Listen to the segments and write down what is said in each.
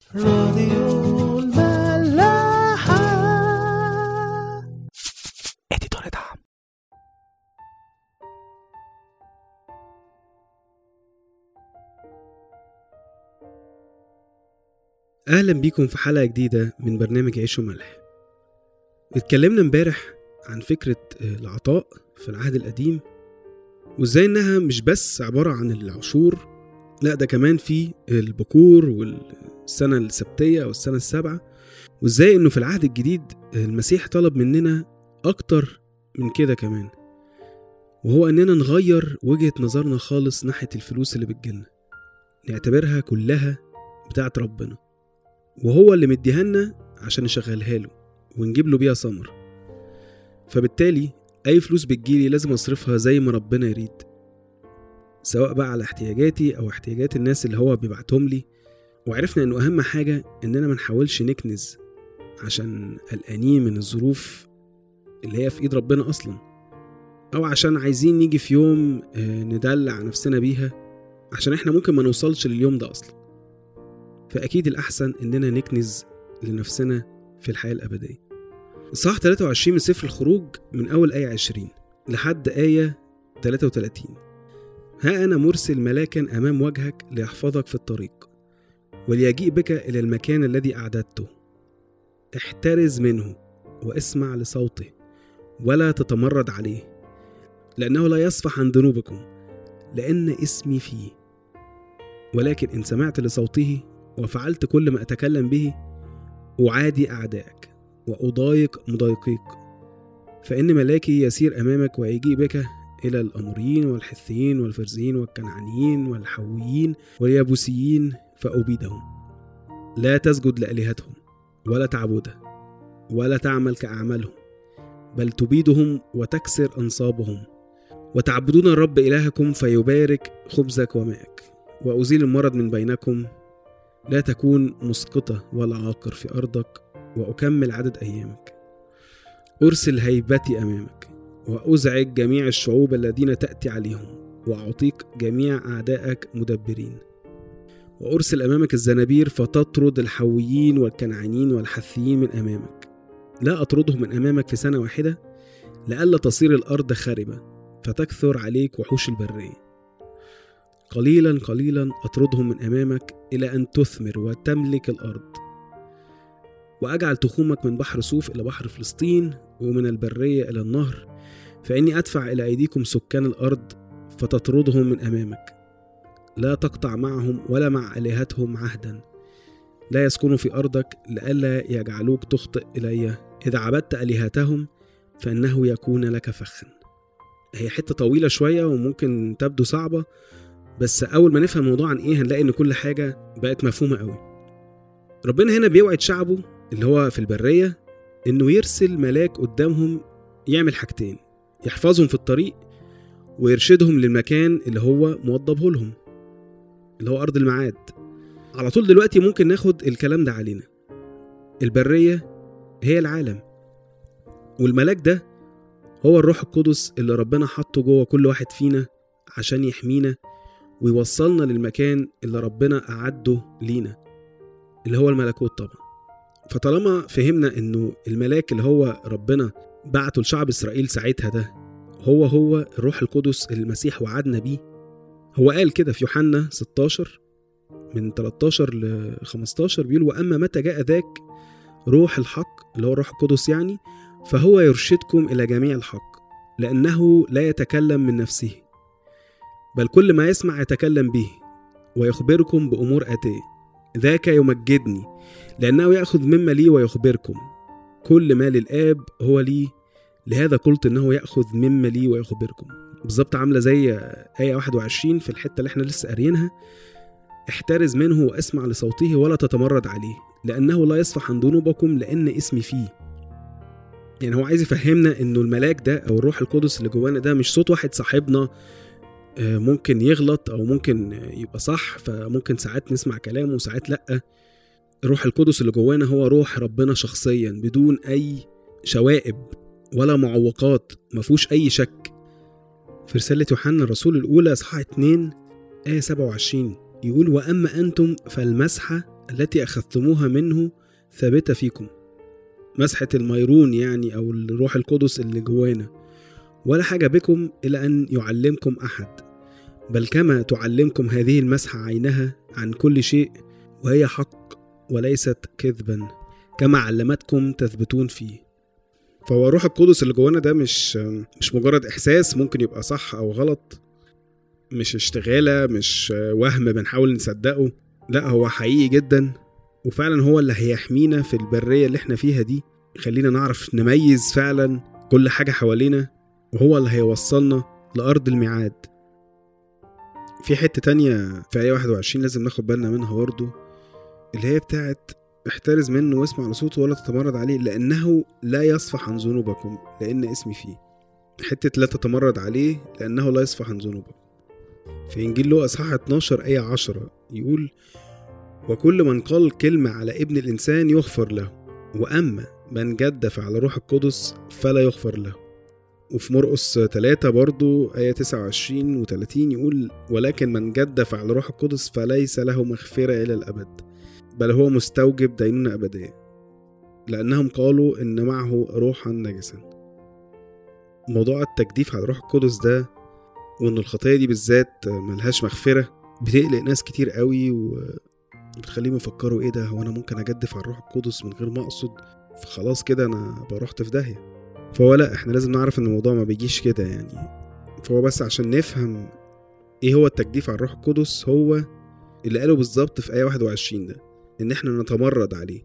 راديو الملاحة. اديتور دعم. اهلا بيكم في حلقة جديدة من برنامج عيش وملح. اتكلمنا امبارح عن فكرة العطاء في العهد القديم، وازاي انها مش بس عبارة عن العشور، لا ده كمان في البكور والسنة السبتية او السنة السابعة، وازاي انه في العهد الجديد المسيح طلب مننا اكتر من كده كمان، وهو اننا نغير وجهة نظرنا خالص ناحية الفلوس اللي بتجيلنا، نعتبرها كلها بتاعت ربنا، وهو اللي مديهالنا عشان نشغلها له ونجيب له بيها ثمر. فبالتالي اي فلوس بتجيلي لازم اصرفها زي ما ربنا يريد، سواء بقى على احتياجاتي او احتياجات الناس اللي هو بيبعتهم لي. وعرفنا انه اهم حاجة اننا ما نحاولش نكنز عشان قلقانين من الظروف اللي هي في ايد ربنا اصلا، او عشان عايزين نيجي في يوم ندلع نفسنا بيها عشان احنا ممكن ما نوصلش لليوم ده اصلا. فاكيد الاحسن اننا نكنز لنفسنا في الحياة الابدية. الصح 23 من سفر الخروج من اول آية 20 لحد آية 33. ها أنا مرسل ملاكا أمام وجهك ليحفظك في الطريق، وليجيء بك إلى المكان الذي أعددته. احترز منه واسمع لصوته ولا تتمرد عليه، لأنه لا يصفح عن ذنوبكم لأن اسمي فيه. ولكن إن سمعت لصوته وفعلت كل ما أتكلم به أعادي أعدائك وأضايق مضايقيك، فإن ملاكي يسير أمامك ويجيء بك إلى الأموريين والحثيين والفرزيين والكنعانيين والحويين واليابوسيين فأبيدهم. لا تسجد لآلهتهم ولا تعبدها ولا تعمل كأعمالهم، بل تبيدهم وتكسر أنصابهم، وتعبدون الرب إلهكم فيبارك خبزك وماءك، وأزيل المرض من بينكم، لا تكون مسقطة ولا عاقر في أرضك، وأكمل عدد أيامك. أرسل هيبتي أمامك وأزعج جميع الشعوب الذين تأتي عليهم، وأعطيك جميع أعدائك مدبرين. وأرسل أمامك الزنابير فتطرد الحويين والكنعانيين والحثيين من أمامك. لا أطردهم من أمامك في سنة واحدة، لئلا تصير الأرض خاربة فتكثر عليك وحوش البرية. قليلا قليلا أطردهم من أمامك إلى أن تثمر وتملك الأرض. وأجعل تخومك من بحر صوف إلى بحر فلسطين، ومن البرية إلى النهر، فإني أدفع إلى أيديكم سكان الأرض فتطردهم من أمامك. لا تقطع معهم ولا مع آلهتهم عهدا، لا يسكنوا في أرضك لئلا يجعلوك تخطئ إلي. إذا عبدت آلهتهم فإنه يكون لك فخا. هي حتة طويلة شوية وممكن تبدو صعبة، بس أول ما نفهم الموضوع عن إيه هنلاقي إن كل حاجة بقت مفهومة قوي. ربنا هنا بيوعد شعبه اللي هو في البرية إنه يرسل ملاك قدامهم يعمل حاجتين: يحفظهم في الطريق ويرشدهم للمكان اللي هو موضبه لهم، اللي هو أرض الميعاد. على طول دلوقتي ممكن ناخد الكلام ده علينا. البرية هي العالم، والملاك ده هو الروح القدس اللي ربنا حطه جوه كل واحد فينا عشان يحمينا ويوصلنا للمكان اللي ربنا أعده لينا، اللي هو الملكوت طبعا. فطالما فهمنا إنه الملاك اللي هو ربنا بعته لشعب إسرائيل ساعتها ده هو الروح القدس اللي المسيح وعدنا بيه. هو قال كده في يوحنا 16 من 13 ل 15 بيقول: وأما متى جاء ذاك روح الحق اللي هو الروح القدس يعني، فهو يرشدكم إلى جميع الحق، لأنه لا يتكلم من نفسه، بل كل ما يسمع يتكلم به، ويخبركم بأمور آتية. ذاك يمجدني، لأنه يأخذ مما لي ويخبركم. كل ما للآب هو لي، لهذا قلت إنه يأخذ مما لي ويخبركم. بالضبط عاملة زي آية 21 في الحتة اللي احنا لسه قارينها: احترز منه واسمع لصوته ولا تتمرد عليه، لأنه لا يصفح عن ذنوبكم لأن اسمي فيه. يعني هو عايز يفهمنا إنه الملاك ده أو الروح القدس اللي جوانا ده مش صوت واحد صاحبنا ممكن يغلط أو ممكن يبقى صح، فممكن ساعات نسمع كلامه وساعات لأ. الروح القدس اللي جوانا هو روح ربنا شخصيا بدون أي شوائب ولا معوقات، مفوش أي شك. في رسالة يوحنا الرسول الأولى إصحاح 2 آية 27 يقول: وأما أنتم فالمسحة التي أخذتموها منه ثابتة فيكم. مسحة الميرون يعني أو الروح القدس اللي جوانا. ولا حاجة بكم إلى أن يعلمكم أحد، بل كما تعلمكم هذه المسحة عينها عن كل شيء، وهي حق وليست كذبا، كما علمتكم تثبتون فيه. فهو الروح القدس اللي جوانا ده مش مجرد إحساس ممكن يبقى صح أو غلط، مش اشتغالة، مش وهم بنحاول نصدقه. لا، هو حقيقي جدا، وفعلا هو اللي هيحمينا في البرية اللي احنا فيها دي، خلينا نعرف نميز فعلا كل حاجة حوالينا، وهو اللي هيوصلنا لأرض الميعاد. في حتة تانية في آية 21 لازم ناخد بالنا منها برضو، اللي هي بتاعت احترز منه واسمع لصوته ولا تتمرد عليه، لأنه لا يصفح عن ذنوبكم لأن اسمي فيه. حتة لا تتمرد عليه لأنه لا يصفح عن ذنوبكم. في إنجيل لوقا إصحاح 12 آية 10 يقول: وكل من قال كلمة على ابن الإنسان يغفر له، وأما من جدف على روح القدس فلا يغفر له. وفي مرقس 3 برضو آية 29 و30 يقول: ولكن من جدف على روح القدس فليس له مغفرة إلى الأبد، بل هو مستوجب دينونة أبدية، لأنهم قالوا إن معه روحا نجسا. موضوع التجديف على روح القدس ده، وإن الخطية دي بالذات ملهاش مغفرة، بتقلق ناس كتير قوي وبتخليهم يفكروا إيه ده، هو أنا ممكن أجدف على الروح القدس من غير ما أقصد، فخلاص كده أنا بروحت في داهية. فهو لا، احنا لازم نعرف ان الموضوع ما بيجيش كده يعني. فهو بس عشان نفهم ايه هو التجديف على الروح القدس، هو اللي قاله بالظبط في آية 21 ده، ان احنا نتمرد عليه،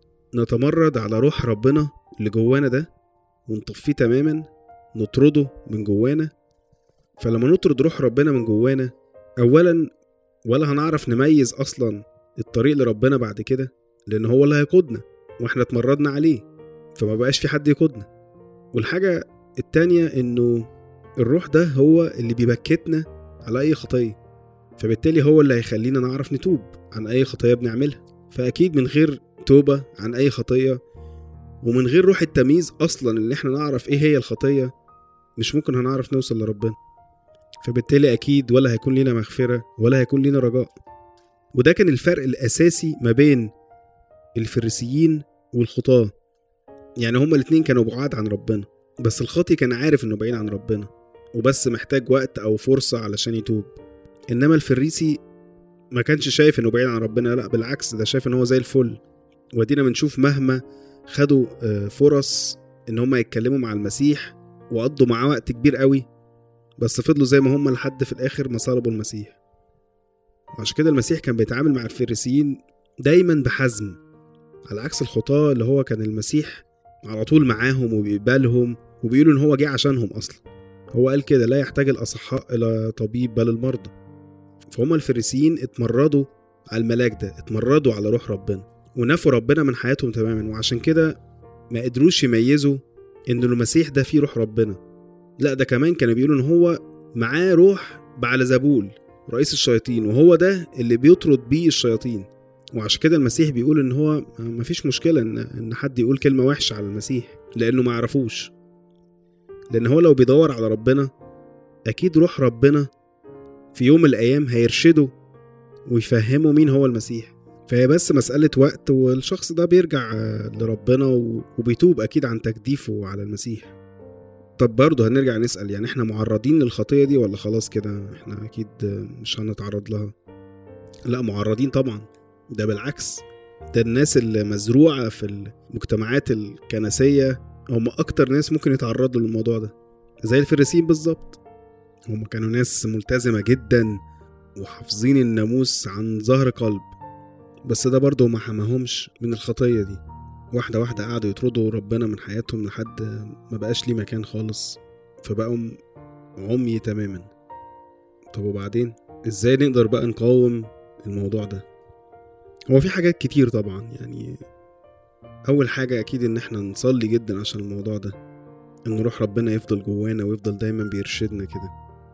نتمرد على روح ربنا اللي جوانا ده ونطفيه تماما، نطرده من جوانا. فلما نطرد روح ربنا من جوانا، اولا ولا هنعرف نميز اصلا الطريق لربنا بعد كده، لان هو اللي هيقودنا واحنا اتمردنا عليه، فما بقاش في حد يقودنا. والحاجة التانية انه الروح ده هو اللي بيبكتنا على اي خطية، فبالتالي هو اللي هيخلينا نعرف نتوب عن اي خطية بنعملها. فاكيد من غير توبة عن اي خطية ومن غير روح التمييز اصلا اللي احنا نعرف ايه هي الخطية، مش ممكن هنعرف نوصل لربنا. فبالتالي اكيد ولا هيكون لنا مغفرة ولا هيكون لنا رجاء. وده كان الفرق الاساسي ما بين الفريسيين والخطاة. يعني هما الاتنين كانوا بعاد عن ربنا، بس الخاطي كان عارف انه بعيد عن ربنا وبس محتاج وقت او فرصة علشان يتوب. انما الفريسي ما كانش شايف انه بعيد عن ربنا، لا بالعكس، ده شايف انه هو زي الفل. ودينا بنشوف مهما خدوا فرص ان هما يتكلموا مع المسيح وقضوا معاه وقت كبير قوي، بس فضلوا زي ما هما لحد في الاخر ما صلبوا المسيح. وعشان كده المسيح كان بيتعامل مع الفريسيين دايما بحزم، على عكس الخطاة اللي هو كان المسيح على طول معاهم وبيقبلهم وبيقولوا ان هو جه عشانهم اصلا. هو قال كده: لا يحتاج الاصحاء الى طبيب بل المرضى. فهم الفريسيين اتمردوا على الملاك ده، اتمردوا على روح ربنا ونفوا ربنا من حياتهم تماما، وعشان كده ما قدروش يميزوا ان المسيح ده فيه روح ربنا. لا، ده كمان كانوا بيقولوا ان هو معاه روح بعلزبول رئيس الشياطين، وهو ده اللي بيطرد بيه الشياطين. وعشان كده المسيح بيقول ان هو مفيش مشكلة ان حد يقول كلمة وحشة على المسيح، لانه ما يعرفوش. لان هو لو بيدور على ربنا اكيد روح ربنا في يوم من الايام هيرشده ويفهمه مين هو المسيح. فهي بس مسألة وقت والشخص ده بيرجع لربنا وبيتوب اكيد عن تجديفه على المسيح. طب برضه هنرجع نسأل، يعني احنا معرضين للخطية دي ولا خلاص كده احنا اكيد مش هنتعرض لها؟ لا، معرضين طبعا. ده بالعكس، ده الناس اللي مزروعة في المجتمعات الكنسية هم أكتر ناس ممكن يتعرضوا للموضوع ده، زي الفريسيين بالظبط. هم كانوا ناس ملتزمة جدا وحافظين الناموس عن ظهر قلب، بس ده برضه ما حماهمش من الخطية دي. واحدة واحدة قعدوا يطردوا ربنا من حياتهم لحد ما بقاش ليه مكان خالص، فبقوا عمي تماما. طب وبعدين ازاي نقدر بقى نقاوم الموضوع ده؟ هو في حاجات كتير طبعا. يعني اول حاجة اكيد ان احنا نصلي جدا عشان الموضوع ده، ان روح ربنا يفضل جوانا ويفضل دايما بيرشدنا كده.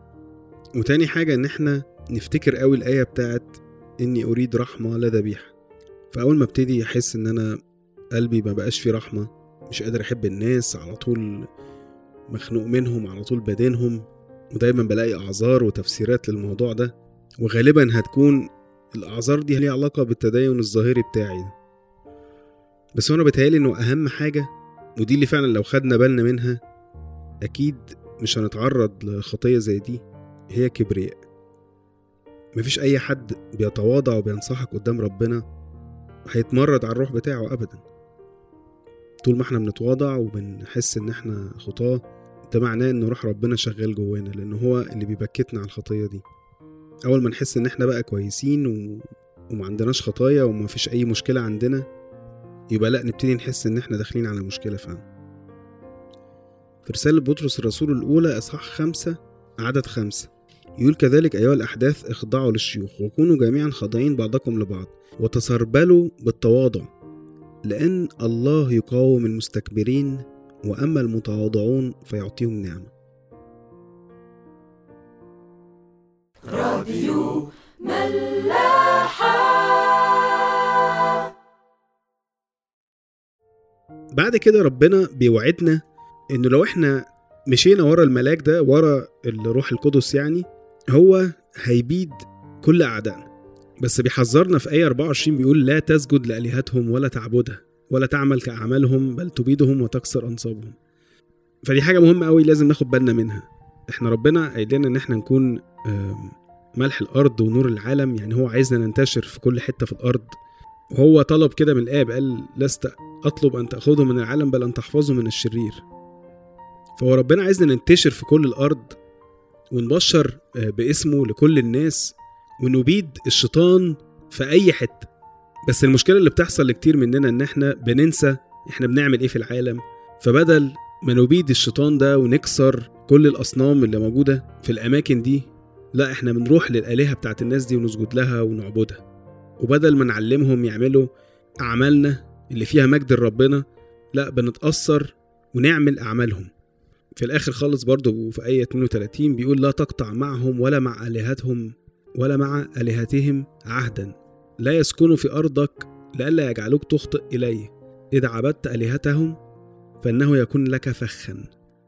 وتاني حاجة ان احنا نفتكر قوي الآية بتاعت اني اريد رحمة لا ذبيحة. فاول ما ابتدي احس ان انا قلبي ما بقاش فيه رحمة، مش قادر احب الناس، على طول مخنوق منهم، على طول بدينهم، ودايما بلاقي اعذار وتفسيرات للموضوع ده، وغالبا هتكون الأعذار دي ليها علاقة بالتدين الظاهري بتاعي ده. بس أنا بتهيالي إنه أهم حاجة، ودي اللي فعلا لو خدنا بالنا منها أكيد مش هنتعرض لخطية زي دي، هي كبرياء. مفيش أي حد بيتواضع وبينصحك قدام ربنا وهيتمرد على الروح بتاعه أبدا. طول ما احنا بنتواضع وبنحس إن احنا خطاة، ده معناه إن روح ربنا شغال جوانا، لأنه هو اللي بيبكتنا على الخطية دي. أول ما نحس إن احنا بقى كويسين وما عندناش خطايا وما فيش أي مشكلة عندنا، يبقى لأ، نبتدي نحس إن احنا داخلين على مشكلة فعلا. في رسالة بطرس الرسول الأولى إصحاح 5 عدد 5 يقول: كذلك أيها الأحداث اخضعوا للشيوخ وكونوا جميعا خاضعين بعضكم لبعض وتسربلوا بالتواضع، لأن الله يقاوم المستكبرين وأما المتواضعون فيعطيهم نعمة. راديو ملاحة. بعد كده ربنا بيوعدنا إنه لو إحنا مشينا ورا الملاك ده، ورا الروح القدس يعني، هو هيبيد كل أعدائنا. بس بيحذرنا في آية 24 بيقول: لا تسجد لآلهتهم ولا تعبدها ولا تعمل كأعمالهم بل تبيدهم وتكسر أنصابهم. فدي حاجة مهمة قوي لازم ناخد بالنا منها. احنا ربنا قايل لنا ان احنا نكون ملح الأرض ونور العالم، يعني هو عايزنا ننتشر في كل حتة في الأرض. وهو طلب كده من الآب، قال: لست أطلب أن تأخذه من العالم بل أن تحفظه من الشرير. فهو ربنا عايزنا ننتشر في كل الأرض ونبشر باسمه لكل الناس ونبيد الشيطان في أي حتة. بس المشكلة اللي بتحصل لكتير مننا ان احنا بننسى احنا بنعمل ايه في العالم، فبدل ما نبيد الشيطان ده ونكسر كل الأصنام اللي موجودة في الأماكن دي، لا، احنا بنروح للآلهة بتاعت الناس دي ونسجد لها ونعبدها. وبدل ما نعلمهم يعملوا أعمالنا اللي فيها مجد ربنا، لا، بنتأثر ونعمل أعمالهم. في الآخر خالص برضو في آية 32 بيقول: لا تقطع معهم ولا مع آلهتهم ولا مع آلهتهم عهدا، لا يسكنوا في أرضك لئلا يجعلوك تخطئ إليه، إذا عبدت آلهتهم فإنه يكون لك فخا.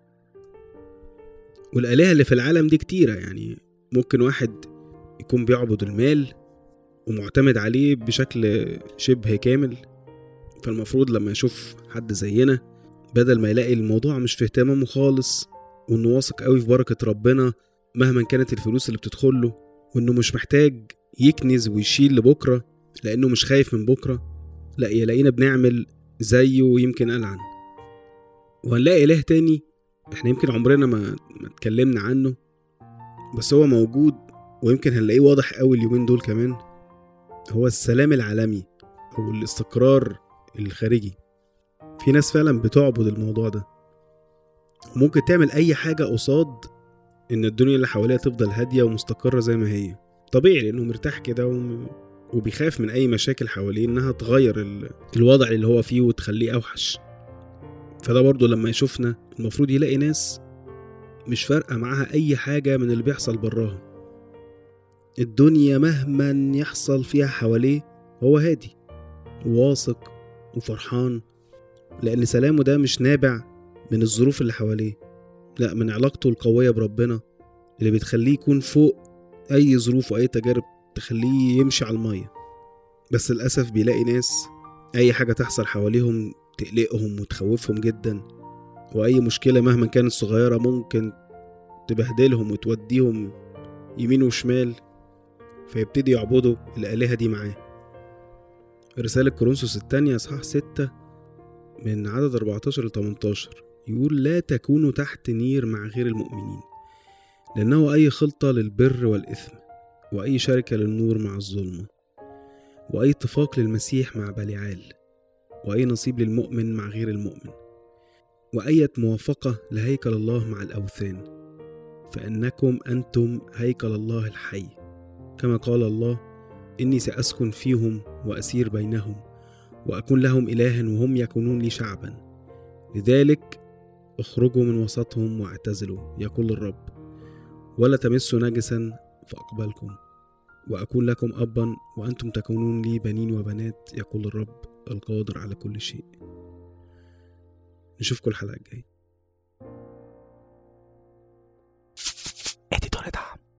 والآلهة اللي في العالم دي كتيرة، يعني ممكن واحد يكون بيعبد المال ومعتمد عليه بشكل شبه كامل، فالمفروض لما يشوف حد زينا، بدل ما يلاقي الموضوع مش في اهتمامه خالص، وإنه واثق قوي في بركة ربنا مهما كانت الفلوس اللي بتدخله، وإنه مش محتاج يكنز ويشيل لبكرة لأنه مش خايف من بكرة، لا، يلاقينا بنعمل زيه ويمكن ألعن. وهنلاقي إله تاني احنا يمكن عمرنا ما اتكلمنا عنه، بس هو موجود ويمكن هنلاقيه واضح قوي اليومين دول كمان، هو السلام العالمي أو الاستقرار الخارجي. في ناس فعلا بتعبد الموضوع ده، وممكن تعمل أي حاجة قصاد إن الدنيا اللي حواليها تفضل هادية ومستقرة زي ما هي. طبيعي لأنه مرتاح كده وبيخاف من أي مشاكل حواليه إنها تغير الوضع اللي هو فيه وتخليه أوحش. فده برضو لما يشوفنا المفروض يلاقي ناس مش فارقة معاها أي حاجة من اللي بيحصل براها. الدنيا مهما يحصل فيها حواليه هو هادي وواثق وفرحان، لأن سلامه ده مش نابع من الظروف اللي حواليه، لا، من علاقته القوية بربنا اللي بتخليه يكون فوق أي ظروف وأي تجارب تخليه يمشي على المية. بس للأسف بيلاقي ناس أي حاجة تحصل حواليهم تقلقهم وتخوفهم جدا، وأي مشكلة مهما كانت صغيرة ممكن تبهدلهم وتوديهم يمين وشمال، فيبتدي يعبدوا الآلهة دي معاه. رسالة كورنثوس الثانية إصحاح 6 من عدد 14 ل 18 يقول: لا تكونوا تحت نير مع غير المؤمنين، لأنه أي خلطة للبر والإثم، وأي شركة للنور مع الظلمة، وأي اتفاق للمسيح مع بليعال، وأي نصيب للمؤمن مع غير المؤمن، وأي موافقة لهيكل الله مع الأوثان، فإنكم أنتم هيكل الله الحي، كما قال الله: إني سأسكن فيهم وأسير بينهم وأكون لهم إلها وهم يكونون لي شعبا، لذلك اخرجوا من وسطهم واعتزلوا، يقول الرب، ولا تمسوا نجسا فأقبلكم، وأكون لكم أبا وأنتم تكونون لي بنين وبنات، يقول الرب القادر على كل شيء. نشوفكم الحلقة الجاية.